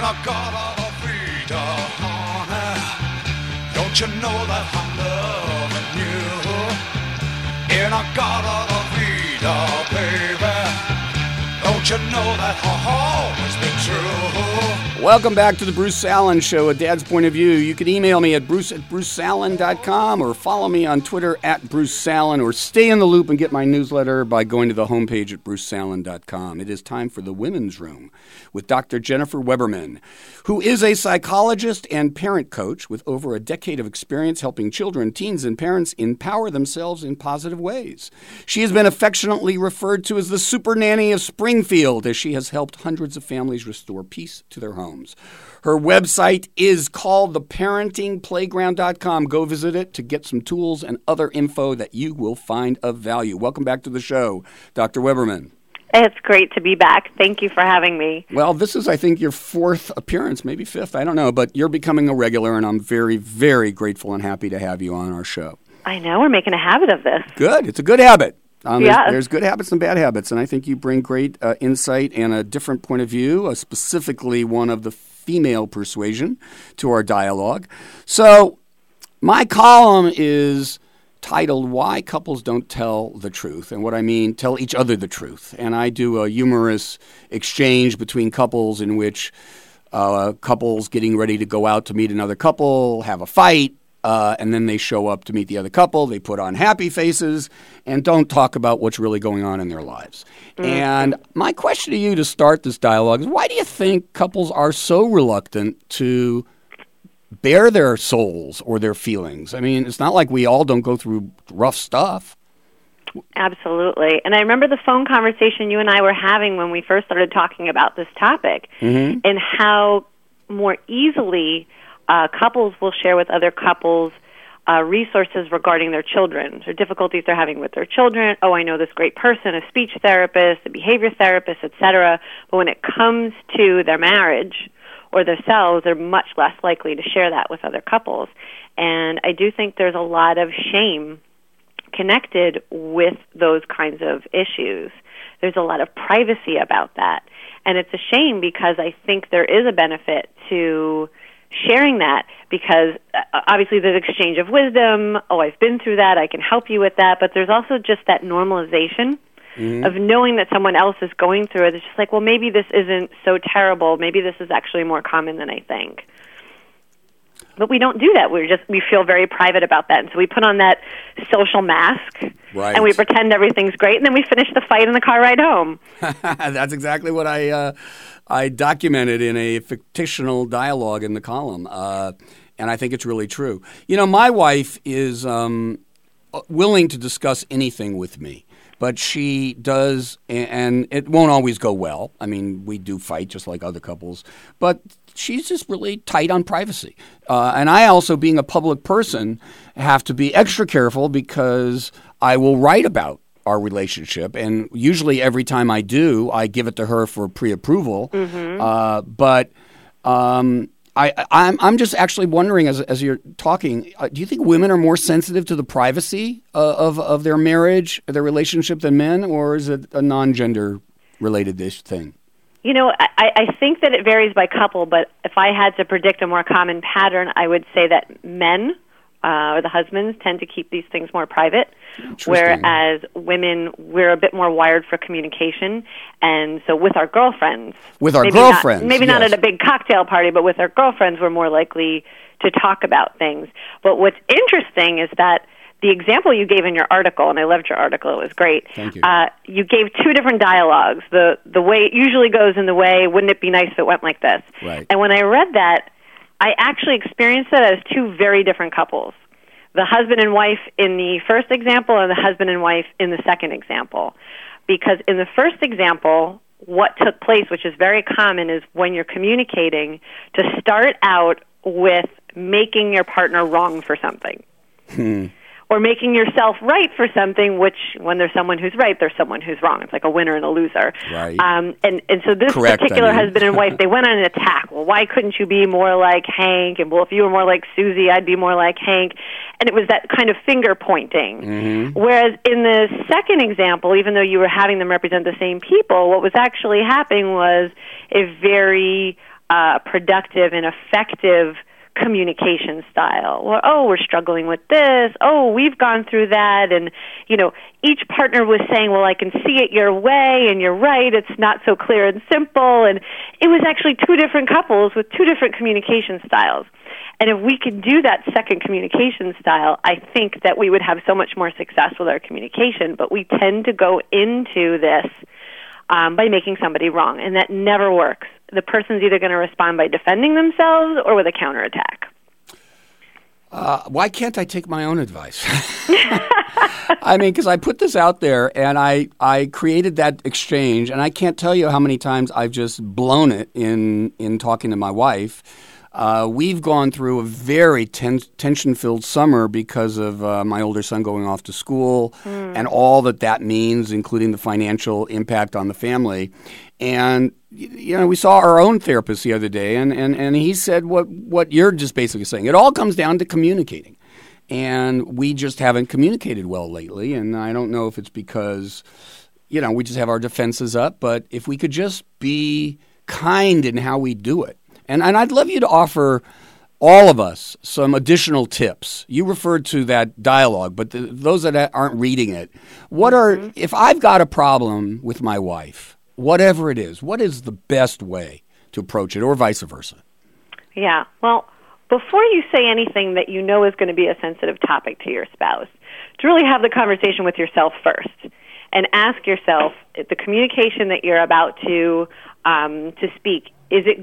a God of a vida, honey. Don't you know that I'm loving you? In a God of a vida, baby. Don't you know that I've always been true? Welcome back to the Bruce Allen Show, A Dad's Point of View. You can email me at bruce@bruceallen.com or follow me on Twitter @BruceAllen, or stay in the loop and get my newsletter by going to the homepage at bruceallen.com. It is time for the Women's Room with Dr. Jennifer Weberman, who is a psychologist and parent coach with over a decade of experience helping children, teens, and parents empower themselves in positive ways. She has been affectionately referred to as the super nanny of Springfield, as she has helped hundreds of families restore peace to their homes. Her website is called theparentingplayground.com. Go visit it to get some tools and other info that you will find of value. Welcome back to the show, Dr. Weberman. It's great to be back. Thank you for having me. Well, this is, I think, your fourth appearance, maybe fifth. I don't know, but you're becoming a regular, and I'm very, very grateful and happy to have you on our show. I know. We're making a habit of this. Good. It's a good habit. Yes. There's good habits and bad habits, and I think you bring great insight and a different point of view, specifically one of the female persuasion, to our dialogue. So my column is titled Why Couples Don't Tell the Truth, and what I mean, tell each other the truth. And I do a humorous exchange between couples in which couples getting ready to go out to meet another couple have a fight, and then they show up to meet the other couple. They put on happy faces and don't talk about what's really going on in their lives. Mm-hmm. And my question to you to start this dialogue is, why do you think couples are so reluctant to bare their souls or their feelings? I mean, it's not like we all don't go through rough stuff. Absolutely. And I remember the phone conversation you and I were having when we first started talking about this topic, mm-hmm. and how more easily couples will share with other couples resources regarding their children, or difficulties they're having with their children. Oh, I know this great person, a speech therapist, a behavior therapist, etc. But when it comes to their marriage or themselves, they're much less likely to share that with other couples. And I do think there's a lot of shame connected with those kinds of issues. There's a lot of privacy about that. And it's a shame, because I think there is a benefit to sharing that, because obviously there's exchange of wisdom. Oh, I've been through that. I can help you with that. But there's also just that normalization mm-hmm. of knowing that someone else is going through it. It's just like, well, maybe this isn't so terrible. Maybe this is actually more common than I think. But we don't do that. We feel very private about that. And so we put on that social mask, right, and we pretend everything's great, and then we finish the fight in the car ride home. That's exactly what I documented in a fictional dialogue in the column, and I think it's really true. You know, my wife is willing to discuss anything with me, but she does, and it won't always go well. I mean, we do fight just like other couples, but she's just really tight on privacy. And I also, being a public person, have to be extra careful, because I will write about our relationship, and usually every time I do, I give it to her for pre-approval. Mm-hmm. But I'm just actually wondering, as you're talking, do you think women are more sensitive to the privacy of their marriage, their relationship, than men, or is it a non-gender related thing? You know, I think that it varies by couple, but if I had to predict a more common pattern, I would say that men, or the husbands, tend to keep these things more private, whereas women, we're a bit more wired for communication. And so with our girlfriends... Maybe not at a big cocktail party, but with our girlfriends, we're more likely to talk about things. But what's interesting is that the example you gave in your article, and I loved your article, it was great. Thank you. You gave two different dialogues. The way it usually goes in the way, wouldn't it be nice if it went like this? Right. And when I read that, I actually experienced it as two very different couples. The husband and wife in the first example, and the husband and wife in the second example. Because in the first example, what took place, which is very common, is when you're communicating, to start out with making your partner wrong for something. Or making yourself right for something, which, when there's someone who's right, there's someone who's wrong. It's like a winner and a loser. Right. And so this particular husband and wife, they went on an attack. Well, why couldn't you be more like Hank? And, well, if you were more like Susie, I'd be more like Hank. And it was that kind of finger pointing. Mm-hmm. Whereas in the second example, even though you were having them represent the same people, what was actually happening was a very productive and effective communication style. Well, oh, we're struggling with this. Oh, we've gone through that. And, each partner was saying, well, I can see it your way, and you're right, it's not so clear and simple. And it was actually two different couples with two different communication styles. And if we could do that second communication style, I think that we would have so much more success with our communication. But we tend to go into this by making somebody wrong, and that never works. The person's either going to respond by defending themselves or with a counterattack. Why can't I take my own advice? I mean, because I put this out there, and I created that exchange, and I can't tell you how many times I've just blown it in talking to my wife. We've gone through a very tension-filled summer because of my older son going off to school and all that means, including the financial impact on the family. And, we saw our own therapist the other day, and he said what you're just basically saying. It all comes down to communicating. And we just haven't communicated well lately, and I don't know if it's because, we just have our defenses up, but if we could just be kind in how we do it. And I'd love you to offer all of us some additional tips. You referred to that dialogue, but those that aren't reading it, if I've got a problem with my wife, whatever it is, what is the best way to approach it, or vice versa? Yeah, well, before you say anything that you know is going to be a sensitive topic to your spouse, to really have the conversation with yourself first and ask yourself, the communication that you're about to speak, is it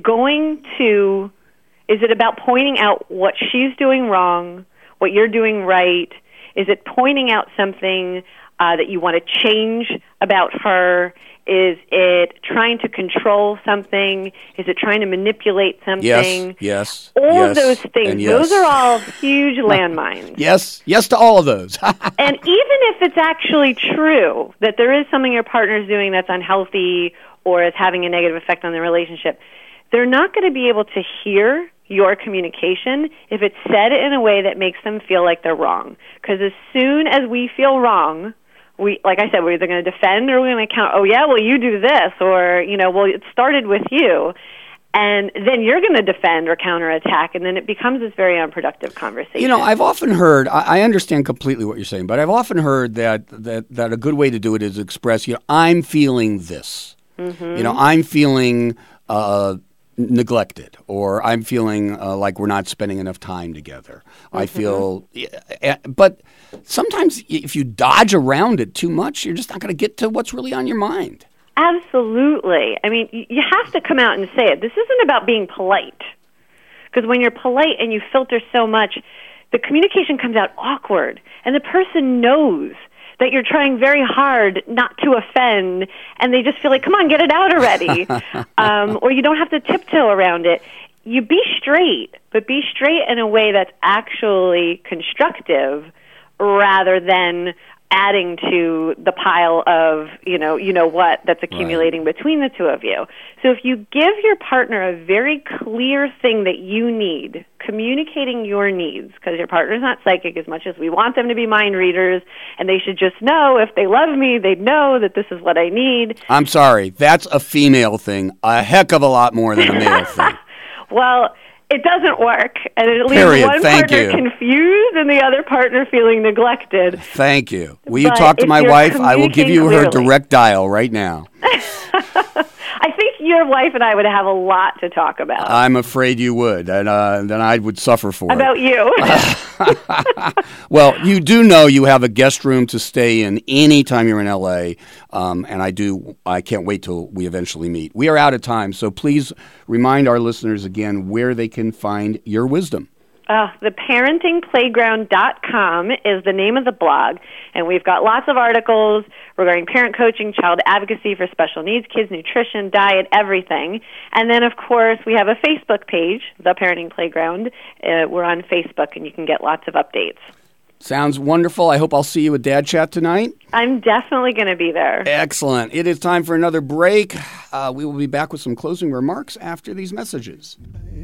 about pointing out what she's doing wrong, what you're doing right? Is it pointing out something that you want to change about her? Is it trying to control something? Is it trying to manipulate something? Yes. All of those things. Those are all huge landmines. Yes to all of those. And even if it's actually true that there is something your partner's doing that's unhealthy or is having a negative effect on the relationship, they're not going to be able to hear your communication if it's said in a way that makes them feel like they're wrong. Because as soon as we feel wrong, like I said, we're either going to defend or we're going to counter. Oh, yeah, well, you do this, or, well, it started with you. And then you're going to defend or counterattack, and then it becomes this very unproductive conversation. I've often heard, I understand completely what you're saying, but I've often heard that a good way to do it is express, I'm feeling this. Mm-hmm. I'm feeling neglected, or I'm feeling like we're not spending enough time together. Mm-hmm. I feel, but sometimes if you dodge around it too much, you're just not going to get to what's really on your mind. Absolutely. I mean, you have to come out and say it. This isn't about being polite, because when you're polite and you filter so much, the communication comes out awkward, and the person knows that you're trying very hard not to offend, and they just feel like, come on, get it out already. Or you don't have to tiptoe around it. You be straight, but be straight in a way that's actually constructive rather than adding to the pile of, what that's accumulating between the two of you. So if you give your partner a very clear thing that you need, communicating your needs, because your partner's not psychic as much as we want them to be mind readers, and they should just know if they love me, they'd know that this is what I need. I'm sorry, that's a female thing, a heck of a lot more than a male thing. Well, it doesn't work, and it leaves one partner confused and the other partner feeling neglected. Thank you. Will you talk to my wife? I will give you her direct dial right now. I think your wife and I would have a lot to talk about. I'm afraid you would, and then I would suffer for it. About you. Well, you do know you have a guest room to stay in anytime you're in L.A., and I can't wait till we eventually meet. We are out of time, so please remind our listeners again where they can find your wisdom. TheParentingPlayground.com is the name of the blog, and we've got lots of articles regarding parent coaching, child advocacy for special needs kids, nutrition, diet, everything. And then, of course, we have a Facebook page, The Parenting Playground. We're on Facebook, and you can get lots of updates. Sounds wonderful. I hope I'll see you at Dad Chat tonight. I'm definitely going to be there. Excellent. It is time for another break. We will be back with some closing remarks after these messages.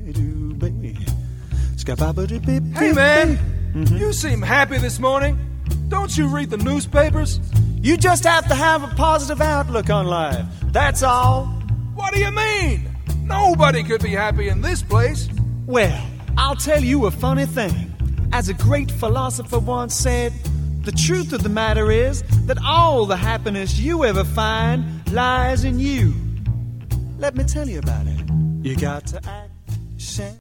Hey, man, you seem happy this morning. Don't you read the newspapers? You just have to have a positive outlook on life. That's all. What do you mean? Nobody could be happy in this place. Well, I'll tell you a funny thing. As a great philosopher once said, the truth of the matter is that all the happiness you ever find lies in you. Let me tell you about it. You got to act.